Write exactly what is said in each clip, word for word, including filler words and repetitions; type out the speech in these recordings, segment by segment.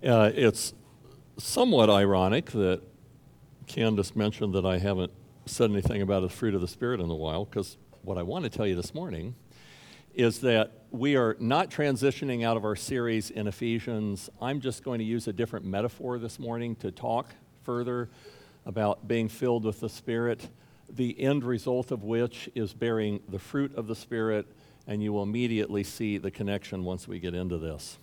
Uh, it's somewhat ironic that Candace mentioned that I haven't said anything about the fruit of the Spirit in a while, because what I want to tell you this morning is that we are not transitioning out of our series in Ephesians. I'm just going to use a different metaphor this morning to talk further about being filled with the Spirit, the end result of which is bearing the fruit of the Spirit, and you will immediately see the connection once we get into this.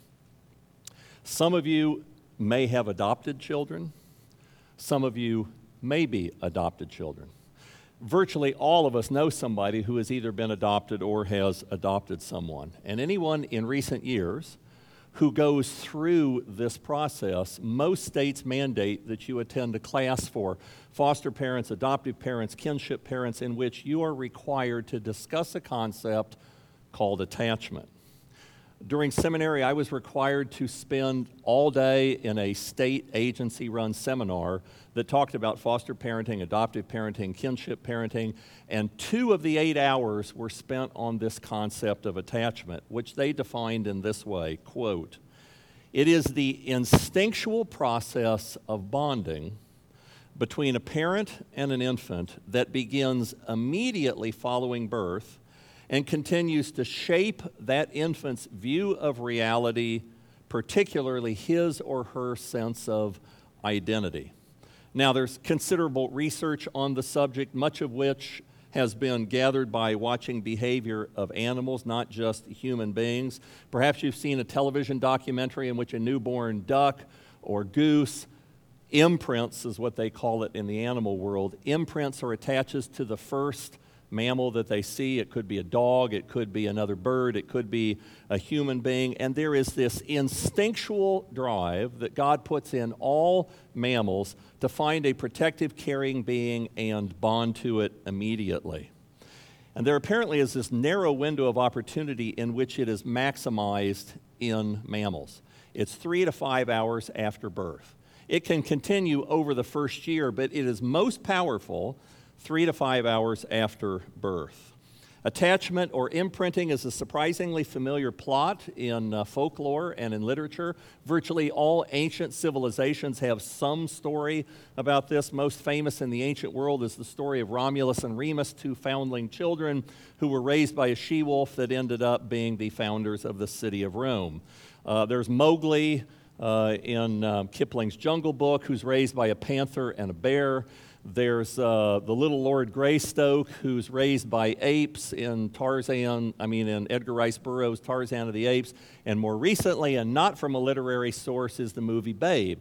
Some of you may have adopted children. Some of you may be adopted children. Virtually all of us know somebody who has either been adopted or has adopted someone. And anyone in recent years who goes through this process, most states mandate that you attend a class for foster parents, adoptive parents, kinship parents, in which you are required to discuss a concept called attachment. During seminary, I was required to spend all day in a state agency-run seminar that talked about foster parenting, adoptive parenting, kinship parenting, and two of the eight hours were spent on this concept of attachment, which they defined in this way, quote, "It is the instinctual process of bonding between a parent and an infant that begins immediately following birth and continues to shape that infant's view of reality, particularly his or her sense of identity." Now, there's considerable research on the subject, much of which has been gathered by watching behavior of animals, not just human beings. Perhaps you've seen a television documentary in which a newborn duck or goose imprints, is what they call it in the animal world, imprints or attaches to the first mammal that they see. It could be a dog, it could be another bird, it could be a human being, and there is this instinctual drive that God puts in all mammals to find a protective, caring being and bond to it immediately. And there apparently is this narrow window of opportunity in which it is maximized in mammals. It's three to five hours after birth. It can continue over the first year, but it is most powerful three to five hours after birth. Attachment or imprinting is a surprisingly familiar plot in uh, folklore and in literature. Virtually all ancient civilizations have some story about this. Most famous in the ancient world is the story of Romulus and Remus, two foundling children who were raised by a she-wolf that ended up being the founders of the city of Rome. Uh, there's Mowgli uh, in uh, Kipling's Jungle Book, who's raised by a panther and a bear. There's uh, the little Lord Greystoke, who's raised by apes in Tarzan, I mean in Edgar Rice Burroughs' Tarzan of the Apes. And more recently, and not from a literary source, is the movie Babe,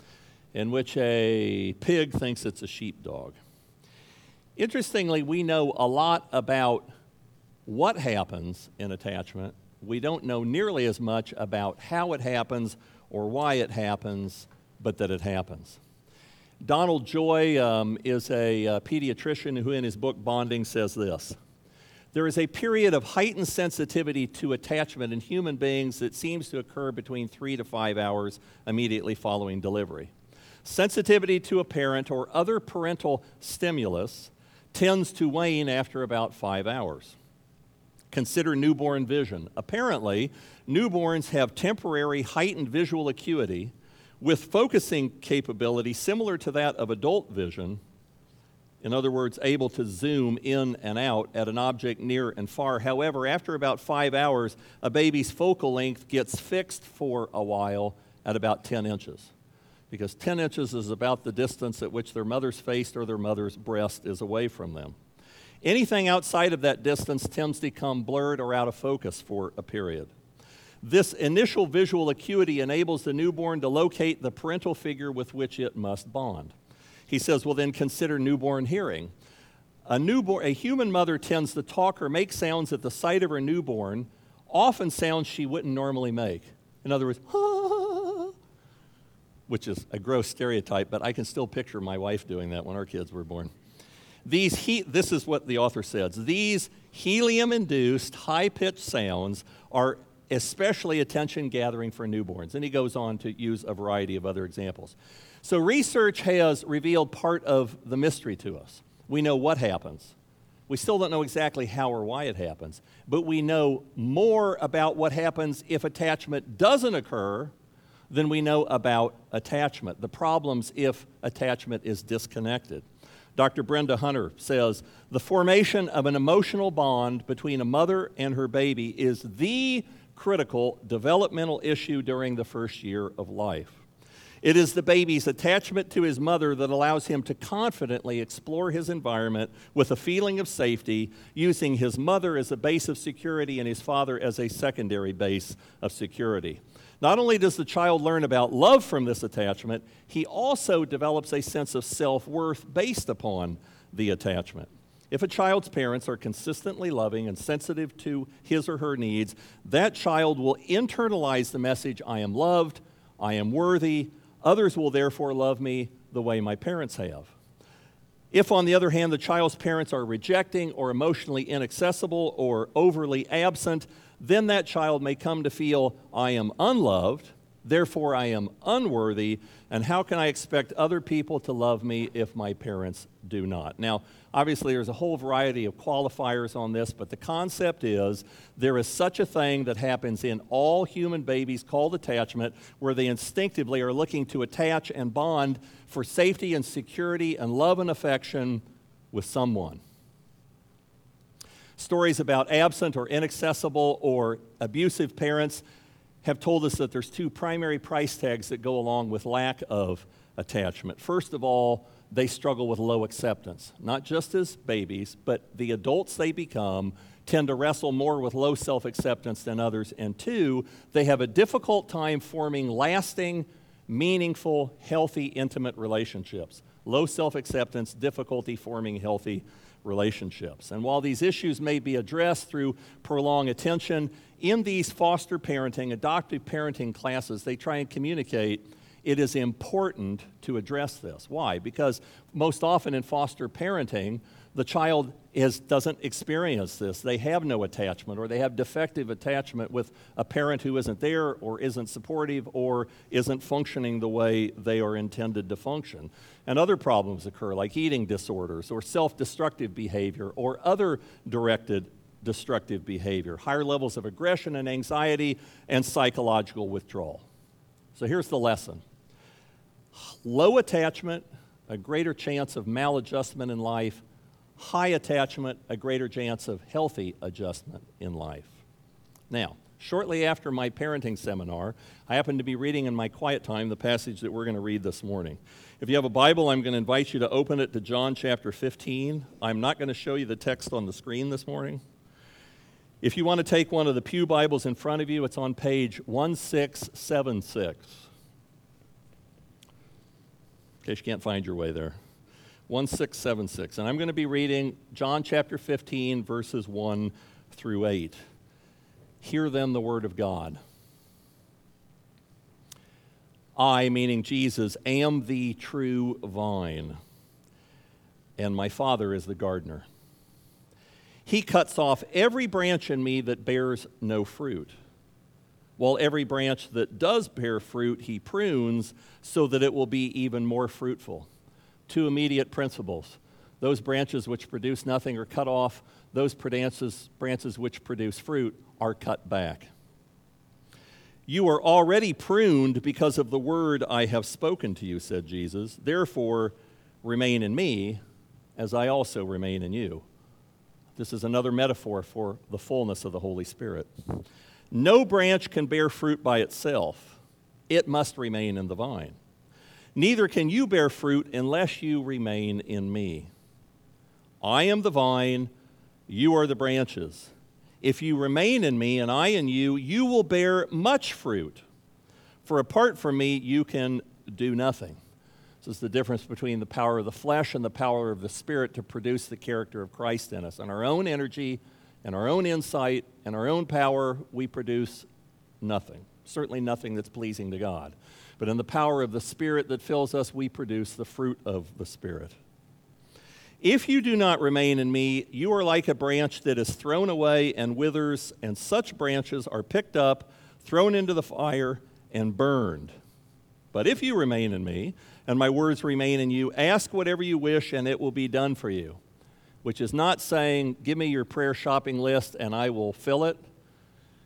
in which a pig thinks it's a sheepdog. Interestingly, we know a lot about what happens in attachment. We don't know nearly as much about how it happens or why it happens, but that it happens. Donald Joy um, is a uh, pediatrician who in his book Bonding says this: "There is a period of heightened sensitivity to attachment in human beings that seems to occur between three to five hours immediately following delivery. Sensitivity to a parent or other parental stimulus tends to wane after about five hours. Consider newborn vision. Apparently, newborns have temporary heightened visual acuity with focusing capability similar to that of adult vision, in other words, able to zoom in and out at an object near and far. However, after about five hours, a baby's focal length gets fixed for a while at about ten inches, because ten inches is about the distance at which their mother's face or their mother's breast is away from them. Anything outside of that distance tends to become blurred or out of focus for a period. This initial visual acuity enables the newborn to locate the parental figure with which it must bond." He says, well, then consider newborn hearing. A newborn, a human mother tends to talk or make sounds at the sight of her newborn, often sounds she wouldn't normally make. In other words, ah, which is a gross stereotype, but I can still picture my wife doing that when our kids were born. These he, this is what the author says: "These helium-induced, high-pitched sounds are especially attention-gathering for newborns." And he goes on to use a variety of other examples. So research has revealed part of the mystery to us. We know what happens. We still don't know exactly how or why it happens, but we know more about what happens if attachment doesn't occur than we know about attachment, the problems if attachment is disconnected. Doctor Brenda Hunter says, the formation of an emotional bond between a mother and her baby is the critical developmental issue during the first year of life. It is the baby's attachment to his mother that allows him to confidently explore his environment with a feeling of safety, using his mother as a base of security and his father as a secondary base of security. Not only does the child learn about love from this attachment, he also develops a sense of self-worth based upon the attachment. If a child's parents are consistently loving and sensitive to his or her needs, that child will internalize the message, I am loved, I am worthy, others will therefore love me the way my parents have. If, on the other hand, the child's parents are rejecting or emotionally inaccessible or overly absent, then that child may come to feel, I am unloved, therefore I am unworthy, and how can I expect other people to love me if my parents do not? Now, obviously there's a whole variety of qualifiers on this, but the concept is there is such a thing that happens in all human babies called attachment, where they instinctively are looking to attach and bond for safety and security and love and affection with someone. Stories about absent or inaccessible or abusive parents have told us that there's two primary price tags that go along with lack of attachment. First of all, they struggle with low acceptance, not just as babies, but the adults they become tend to wrestle more with low self-acceptance than others. And two, they have a difficult time forming lasting, meaningful, healthy, intimate relationships. Low self-acceptance, difficulty forming healthy relationships. And while these issues may be addressed through prolonged attention, in these foster parenting, adoptive parenting classes, they try and communicate it is important to address this. Why? Because most often in foster parenting, the child is, doesn't experience this. They have no attachment, or they have defective attachment with a parent who isn't there or isn't supportive or isn't functioning the way they are intended to function. And other problems occur, like eating disorders or self-destructive behavior or other directed destructive behavior, higher levels of aggression and anxiety, and psychological withdrawal. So here's the lesson. Low attachment, a greater chance of maladjustment in life. High attachment, a greater chance of healthy adjustment in life. Now, shortly after my parenting seminar, I happened to be reading in my quiet time the passage that we're going to read this morning. If you have a Bible, I'm going to invite you to open it to John chapter fifteen. I'm not going to show you the text on the screen this morning. If you want to take one of the pew Bibles in front of you, it's on page one six seven six. In case you can't find your way there. one six seven six. And I'm going to be reading John chapter fifteen, verses one through eight. Hear then the word of God. I, meaning Jesus, am the true vine, and my Father is the gardener. He cuts off every branch in me that bears no fruit, while every branch that does bear fruit he prunes so that it will be even more fruitful. Two immediate principles. Those branches which produce nothing are cut off. Those branches, branches which produce fruit are cut back. You are already pruned because of the word I have spoken to you, said Jesus. Therefore, remain in me as I also remain in you. This is another metaphor for the fullness of the Holy Spirit. No branch can bear fruit by itself. It must remain in the vine. Neither can you bear fruit unless you remain in me. I am the vine, you are the branches. If you remain in me and I in you, you will bear much fruit. For apart from me, you can do nothing. This is the difference between the power of the flesh and the power of the Spirit to produce the character of Christ in us. On our own energy and our own insight and our own power, we produce nothing. Certainly nothing that's pleasing to God. But in the power of the Spirit that fills us, we produce the fruit of the Spirit. If you do not remain in me, you are like a branch that is thrown away and withers, and such branches are picked up, thrown into the fire, and burned. But if you remain in me, and my words remain in you, ask whatever you wish, and it will be done for you. Which is not saying, give me your prayer shopping list, and I will fill it.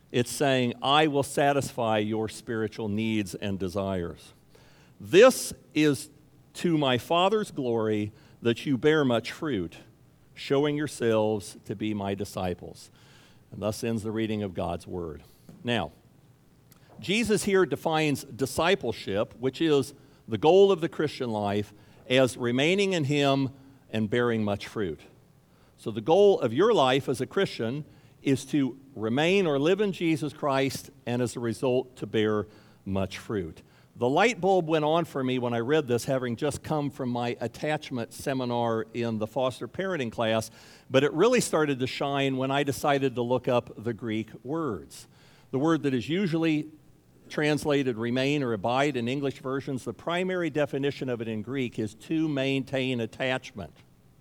It's saying, I will satisfy your spiritual needs and desires. This is to my Father's glory that you bear much fruit, showing yourselves to be my disciples. And thus ends the reading of God's word. Now, Jesus here defines discipleship, which is the goal of the Christian life, as remaining in him and bearing much fruit. So the goal of your life as a Christian is to remain or live in Jesus Christ, and as a result, to bear much fruit. The light bulb went on for me when I read this, having just come from my attachment seminar in the foster parenting class, but it really started to shine when I decided to look up the Greek words. The word that is usually translated remain or abide in English versions, the primary definition of it in Greek is to maintain attachment.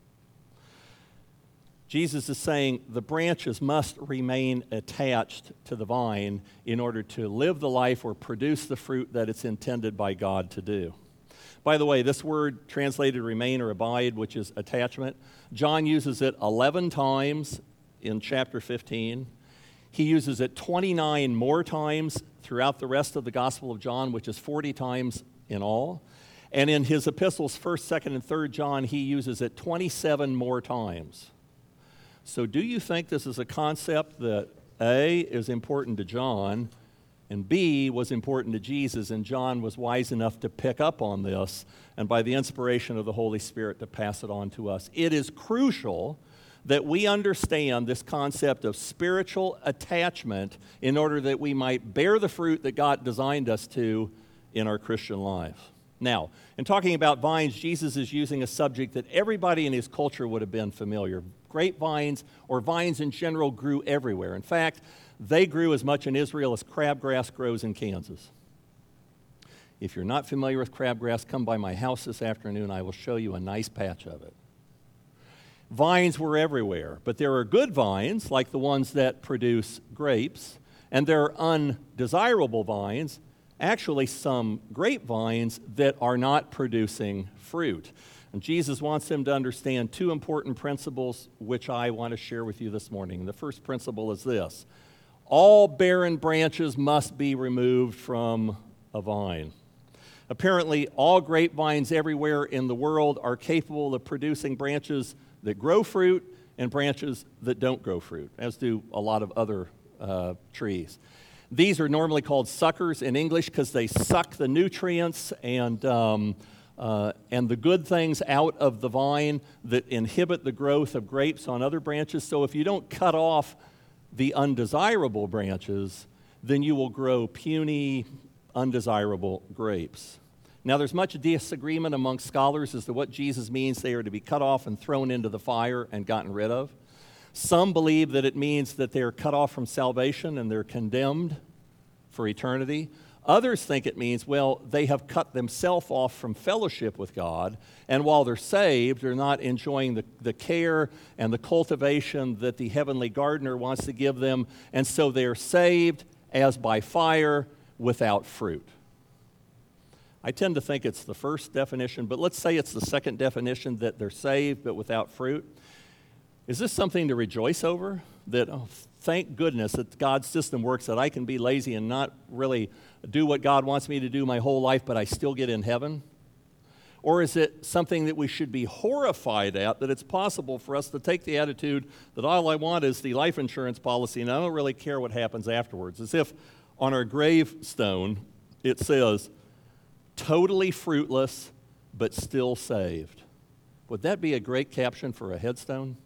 Jesus is saying the branches must remain attached to the vine in order to live the life or produce the fruit that it's intended by God to do. By the way, this word translated remain or abide, which is attachment, John uses it eleven times in chapter fifteen. He uses it twenty-nine more times throughout the rest of the Gospel of John, which is forty times in all. And in his epistles, first, second, and third John, he uses it twenty-seven more times. So do you think this is a concept that A, is important to John, and B, was important to Jesus, and John was wise enough to pick up on this, and by the inspiration of the Holy Spirit to pass it on to us? It is crucial that we understand this concept of spiritual attachment in order that we might bear the fruit that God designed us to in our Christian life. Now, in talking about vines, Jesus is using a subject that everybody in his culture would have been familiar. Grapevines, or vines in general, grew everywhere. In fact, they grew as much in Israel as crabgrass grows in Kansas. If you're not familiar with crabgrass, come by my house this afternoon. I will show you a nice patch of it. Vines were everywhere, but there are good vines, like the ones that produce grapes, and there are undesirable vines, actually some grapevines that are not producing fruit. And Jesus wants them to understand two important principles which I want to share with you this morning. The first principle is this: all barren branches must be removed from a vine. Apparently, all grapevines everywhere in the world are capable of producing branches that grow fruit and branches that don't grow fruit, as do a lot of other uh, trees. These are normally called suckers in English because they suck the nutrients and um, uh, and the good things out of the vine that inhibit the growth of grapes on other branches. So if you don't cut off the undesirable branches, then you will grow puny, undesirable grapes. Now, there's much disagreement among scholars as to what Jesus means they are to be cut off and thrown into the fire and gotten rid of. Some believe that it means that they're cut off from salvation and they're condemned for eternity. Others think it means, well, they have cut themselves off from fellowship with God, and while they're saved, they're not enjoying the, the care and the cultivation that the heavenly gardener wants to give them, and so they're saved as by fire without fruit. I tend to think it's the first definition, but let's say it's the second definition, that they're saved but without fruit. Is this something to rejoice over? That, oh, thank goodness that God's system works, that I can be lazy and not really do what God wants me to do my whole life, but I still get in heaven? Or is it something that we should be horrified at, that it's possible for us to take the attitude that all I want is the life insurance policy and I don't really care what happens afterwards? As if on our gravestone it says, totally fruitless, but still saved. Would that be a great caption for a headstone?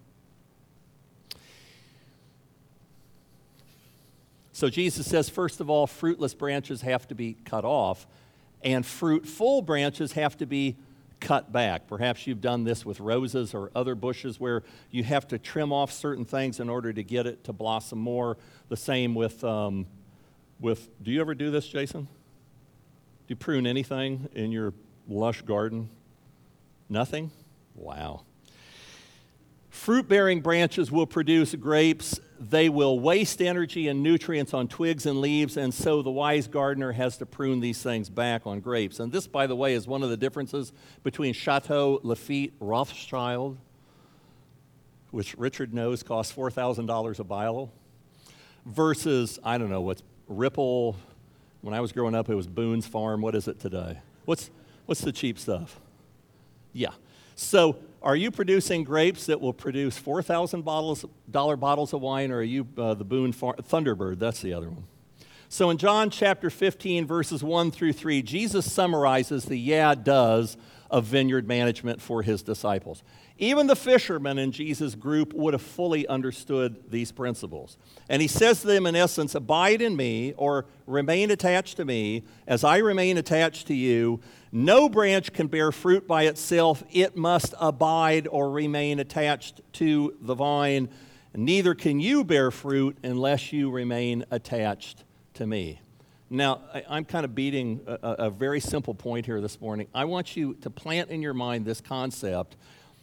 So Jesus says, first of all, fruitless branches have to be cut off, and fruitful branches have to be cut back. Perhaps you've done this with roses or other bushes where you have to trim off certain things in order to get it to blossom more. The same with, um, with do you ever do this, Jason? Do you prune anything in your lush garden? Nothing? Wow. Fruit-bearing branches will produce grapes. They will waste energy and nutrients on twigs and leaves, and so the wise gardener has to prune these things back on grapes. And this, by the way, is one of the differences between Chateau Lafite Rothschild, which Richard knows costs four thousand dollars a bottle, versus, I don't know, what's Ripple. When I was growing up, it was Boone's Farm. What is it today? What's, what's the cheap stuff? Yeah. So are you producing grapes that will produce four thousand dollars bottles of wine, or are you uh, the Boone Farm, Thunderbird? That's the other one. So in John chapter fifteen, verses one through three, Jesus summarizes the yeah, does of vineyard management for his disciples. Even the fishermen in Jesus' group would have fully understood these principles. And he says to them, in essence, abide in me, or remain attached to me, as I remain attached to you. No branch can bear fruit by itself. It must abide or remain attached to the vine. Neither can you bear fruit unless you remain attached to me. Now, I, I'm kind of beating a, a very simple point here this morning. I want you to plant in your mind this concept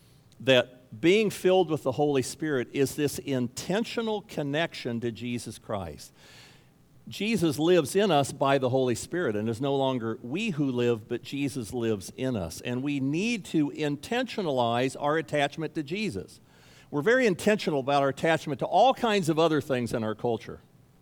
that being filled with the Holy Spirit is this intentional connection to Jesus Christ. Jesus lives in us by the Holy Spirit, and it's no longer we who live, but Jesus lives in us. And we need to intentionalize our attachment to Jesus. We're very intentional about our attachment to all kinds of other things in our culture.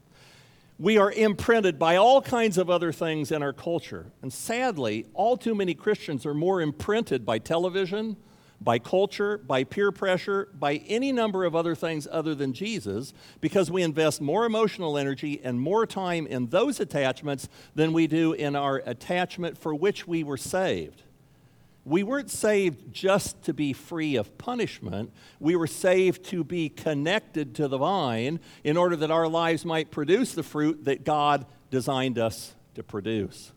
We are imprinted by all kinds of other things in our culture. And sadly, all too many Christians are more imprinted by television, by culture, by peer pressure, by any number of other things other than Jesus, because we invest more emotional energy and more time in those attachments than we do in our attachment for which we were saved. We weren't saved just to be free of punishment. We were saved to be connected to the vine in order that our lives might produce the fruit that God designed us to produce.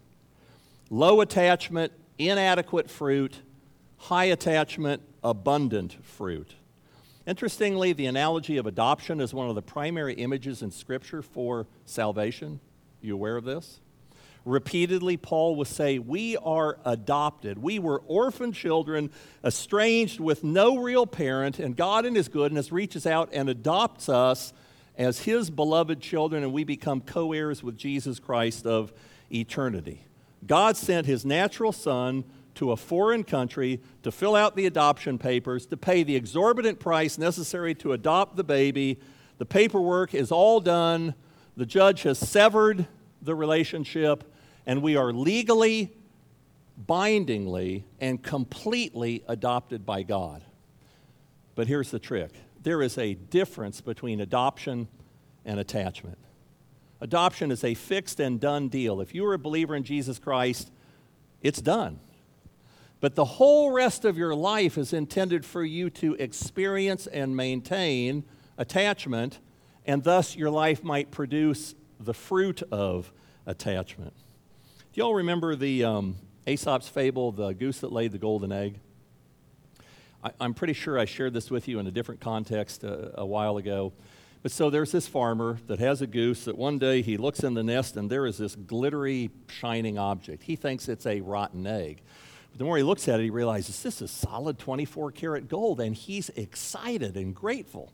Low attachment, inadequate fruit. High attachment, abundant fruit. Interestingly, the analogy of adoption is one of the primary images in Scripture for salvation. You aware of this? Repeatedly, Paul will say, we are adopted. We were orphan children, estranged with no real parent, and God in his goodness reaches out and adopts us as his beloved children, and we become co-heirs with Jesus Christ of eternity. God sent his natural son to a foreign country to fill out the adoption papers, to pay the exorbitant price necessary to adopt the baby. The paperwork is all done. The judge has severed the relationship, and we are legally, bindingly, and completely adopted by God. But here's the trick. There is a difference between adoption and attachment. Adoption is a fixed and done deal. If you are a believer in Jesus Christ, it's done. But the whole rest of your life is intended for you to experience and maintain attachment, and thus your life might produce the fruit of attachment. Do y'all remember the um, Aesop's fable, the goose that laid the golden egg? I, I'm pretty sure I shared this with you in a different context a, a while ago. But so there's this farmer that has a goose that one day he looks in the nest and there is this glittery, shining object. He thinks it's a rotten egg. But the more he looks at it, he realizes this is solid twenty-four karat gold, and he's excited and grateful.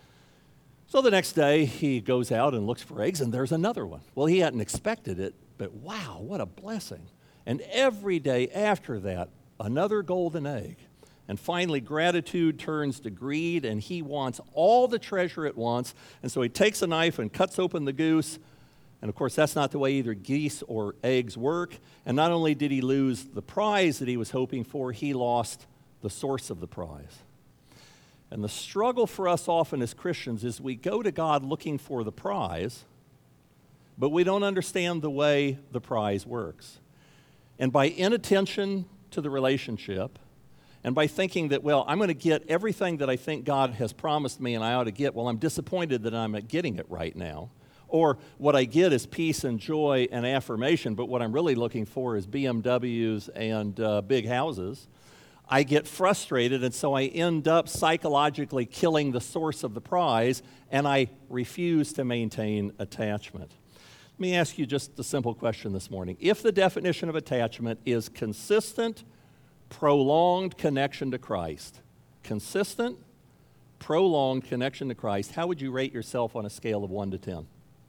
So the next day, he goes out and looks for eggs, and there's another one. Well, he hadn't expected it, but wow, what a blessing. And every day after that, another golden egg. And finally, gratitude turns to greed, and he wants all the treasure at once. And so he takes a knife and cuts open the goose. And of course, that's not the way either geese or eggs work. And not only did he lose the prize that he was hoping for, he lost the source of the prize. And the struggle for us often as Christians is we go to God looking for the prize, but we don't understand the way the prize works. And by inattention to the relationship, and by thinking that, well, I'm going to get everything that I think God has promised me and I ought to get, well, I'm disappointed that I'm not getting it right now. Or what I get is peace and joy and affirmation, but what I'm really looking for is B M Ws and uh, big houses. I get frustrated, and so I end up psychologically killing the source of the prize, and I refuse to maintain attachment. Let me ask you just a simple question this morning. If the definition of attachment is consistent, prolonged connection to Christ, consistent, prolonged connection to Christ, how would you rate yourself on a scale of one to ten?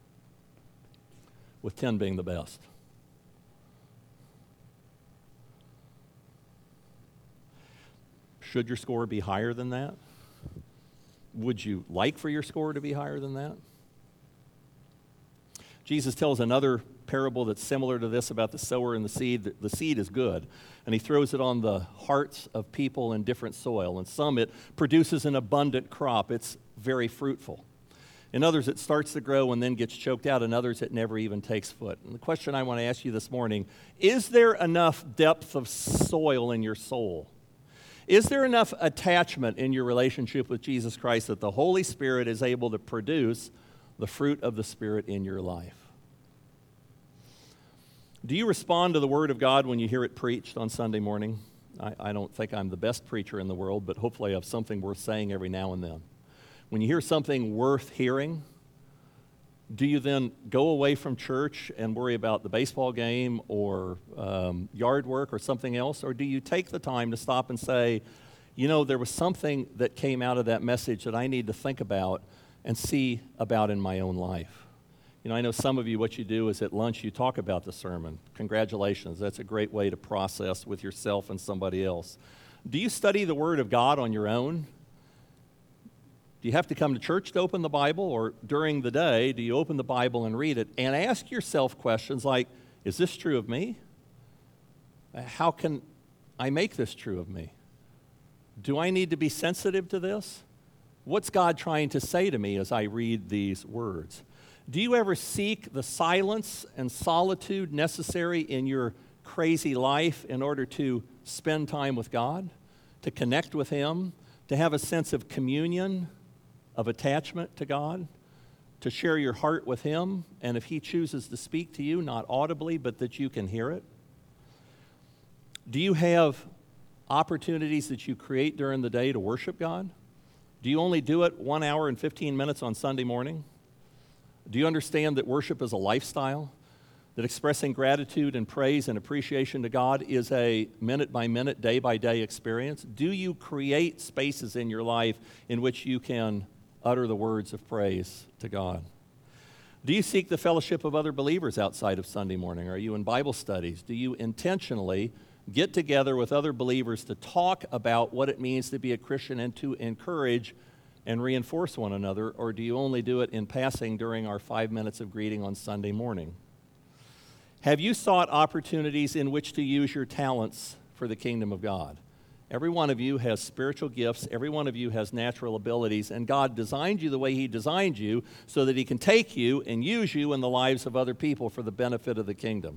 With ten being the best. Should your score be higher than that? Would you like for your score to be higher than that? Jesus tells another parable that's similar to this about the sower and the seed. The seed is good, and he throws it on the hearts of people in different soil. And some it produces an abundant crop. It's very fruitful. In others, it starts to grow and then gets choked out. In others, it never even takes foot. And the question I want to ask you this morning, is there enough depth of soil in your soul? Is there enough attachment in your relationship with Jesus Christ that the Holy Spirit is able to produce the fruit of the Spirit in your life? Do you respond to the Word of God when you hear it preached on Sunday morning? I, I don't think I'm the best preacher in the world, but hopefully I have something worth saying every now and then. When you hear something worth hearing, do you then go away from church and worry about the baseball game or um, yard work or something else? Or do you take the time to stop and say, you know, there was something that came out of that message that I need to think about and see about in my own life? You know, I know some of you, what you do is at lunch you talk about the sermon. Congratulations. That's a great way to process with yourself and somebody else. Do you study the Word of God on your own? Do you have to come to church to open the Bible, or during the day, do you open the Bible and read it and ask yourself questions like, is this true of me? How can I make this true of me? Do I need to be sensitive to this? What's God trying to say to me as I read these words? Do you ever seek the silence and solitude necessary in your crazy life in order to spend time with God, to connect with Him, to have a sense of communion, of attachment to God, to share your heart with Him, and if He chooses to speak to you, not audibly, but that you can hear it? Do you have opportunities that you create during the day to worship God? Do you only do it one hour and fifteen minutes on Sunday morning? Do you understand that worship is a lifestyle? That expressing gratitude and praise and appreciation to God is a minute-by-minute, day-by-day experience? Do you create spaces in your life in which you can utter the words of praise to God? Do you seek the fellowship of other believers outside of Sunday morning? Are you in Bible studies? Do you intentionally get together with other believers to talk about what it means to be a Christian and to encourage and reinforce one another? Or do you only do it in passing during our five minutes of greeting on Sunday morning? Have you sought opportunities in which to use your talents for the kingdom of God? Every one of you has spiritual gifts. Every one of you has natural abilities. And God designed you the way He designed you so that He can take you and use you in the lives of other people for the benefit of the kingdom.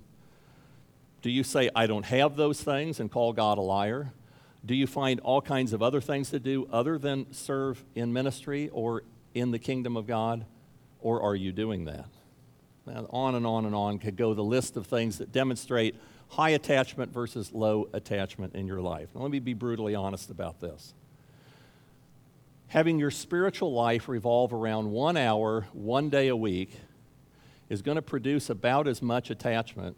Do you say, I don't have those things, and call God a liar? Do you find all kinds of other things to do other than serve in ministry or in the kingdom of God? Or are you doing that? Now, on and on and on could go the list of things that demonstrate high attachment versus low attachment in your life. Now, let me be brutally honest about this. Having your spiritual life revolve around one hour, one day a week, is going to produce about as much attachment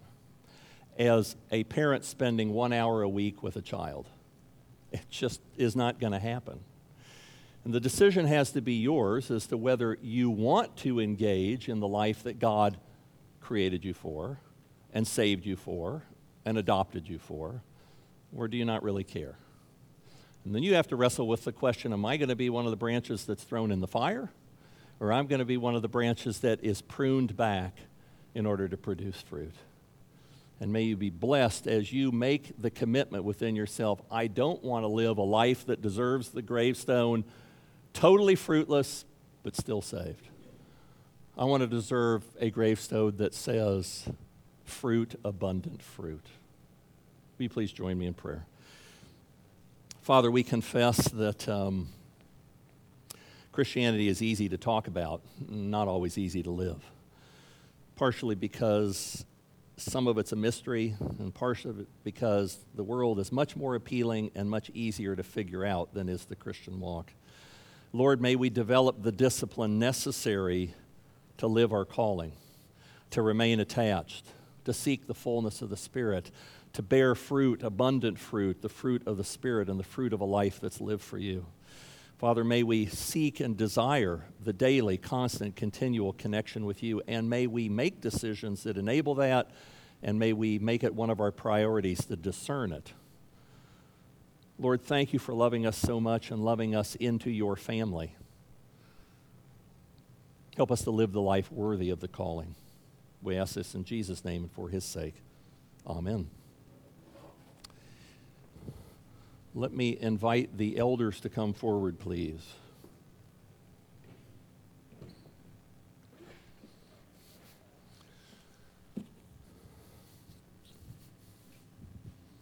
as a parent spending one hour a week with a child. It just is not going to happen. And the decision has to be yours as to whether you want to engage in the life that God created you for and saved you for and adopted you for, or do you not really care? And then you have to wrestle with the question, am I going to be one of the branches that's thrown in the fire, or I'm going to be one of the branches that is pruned back in order to produce fruit? And may you be blessed as you make the commitment within yourself, I don't want to live a life that deserves the gravestone, totally fruitless, but still saved. I want to deserve a gravestone that says, fruit, abundant fruit. Will you please join me in prayer? Father, we confess that um, Christianity is easy to talk about, not always easy to live. Partially because some of it's a mystery, and partially because the world is much more appealing and much easier to figure out than is the Christian walk. Lord, may we develop the discipline necessary to live our calling, to remain attached, to seek the fullness of the Spirit, to bear fruit, abundant fruit, the fruit of the Spirit and the fruit of a life that's lived for you. Father, may we seek and desire the daily, constant, continual connection with you, and may we make decisions that enable that, and may we make it one of our priorities to discern it. Lord, thank you for loving us so much and loving us into your family. Help us to live the life worthy of the calling. We ask this in Jesus' name and for his sake. Amen. Let me invite the elders to come forward, please.